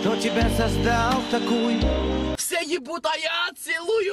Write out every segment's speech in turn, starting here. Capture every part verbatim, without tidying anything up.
Кто тебя создал такую? Все ебут, а я целую.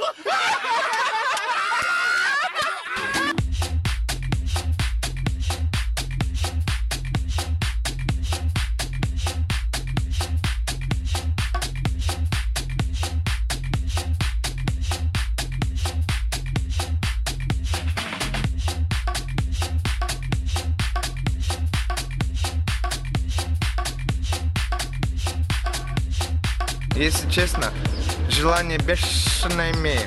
Если честно, желание бешено имею.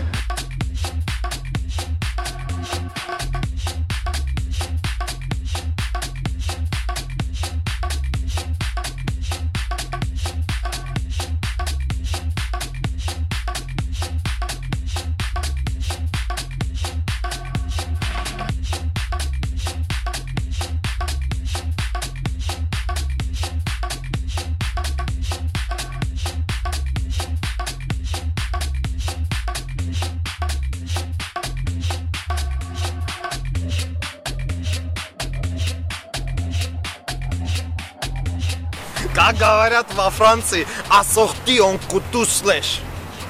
Как говорят во Франции, ассорти он куту слэш.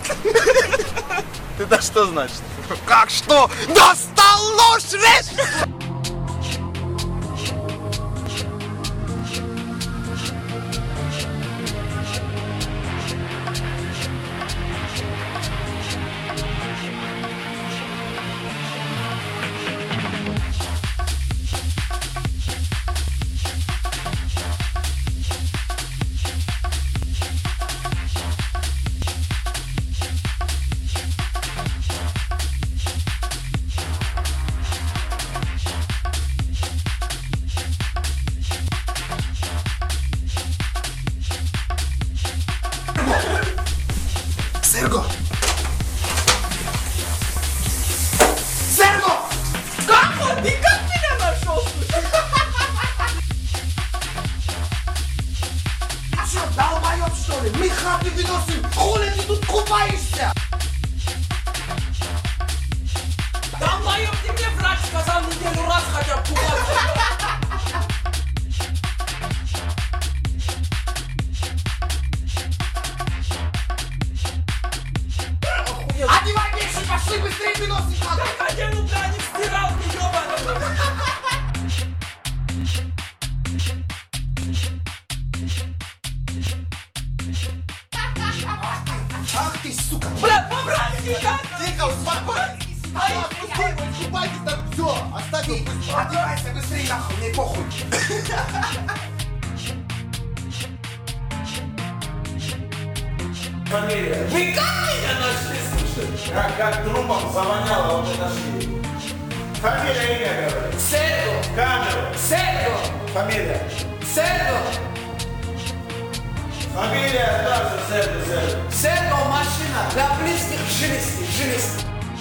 Это что значит? Как что? Достал нож, режь! Серго! Серго! Как он? Ты как меня нашел? Ты что, долбоёб, что ли? Мы хаты выносим! Хули ты тут купаешься? Долбоёб, ты мне врач сказал неделю раз хотя бы купаться. Одевай вещи, пошли быстрее выносим хату! Как одену пряник стиралки, ёбаный. Ах ты, сука! Бля, побрали тебя! Тихо, успокойся! Отпусти его, искупайтесь там, все, остави! Одевайся быстрее, нахуй, мне похуй! Фамилия. Вы как меня нашли, слушай? Как, как трупом завоняло, вот это нашли. Фамилия, имя говорит. Серго! Камеру. Серго! Фамилия. Серго! Фамилия тоже Серго, Серго. Серго, машина для близких жилистей, жилистей.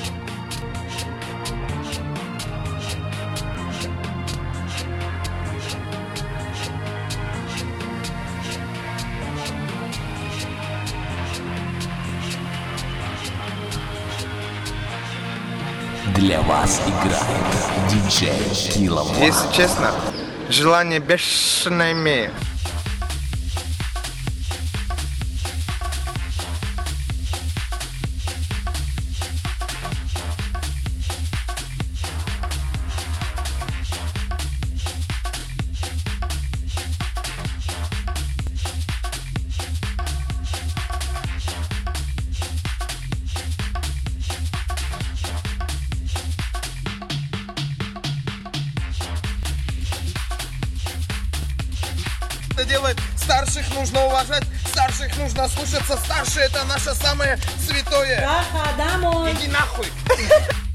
Для вас играет диджей Киловатт. Если честно, желание бешено имею. Это делает, старших нужно уважать, старших нужно слушаться, старшие это наше самое святое. Раха, домой. Иди нахуй.